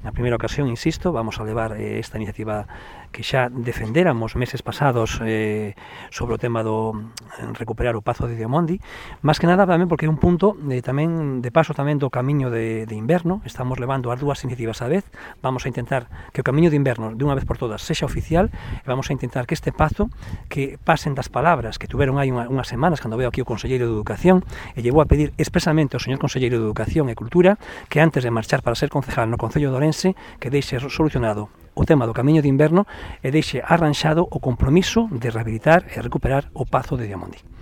Na primeira ocasión, insisto, vamos a levar esta iniciativa que xa defendéramos meses pasados sobre o tema do recuperar o Pazo de Diamondi, máis que nada tamén porque é un punto tamén de paso tamén do camiño de inverno. Estamos levando as dúas iniciativas á vez. Vamos a intentar que o camiño de inverno de unha vez por todas sexa oficial, e vamos a intentar que este pazo, que pasen das palabras que tuveron hai unhas semanas cando veo aquí o Conselleiro de Educación, e llevou a pedir expresamente ao señor Conselleiro de Educación e Cultura que antes de marchar para ser concejal no Concello de Ourense, que deixe solucionado o tema do camiño de inverno e deixe arranxado o compromiso de rehabilitar e recuperar o Pazo de Diamondi.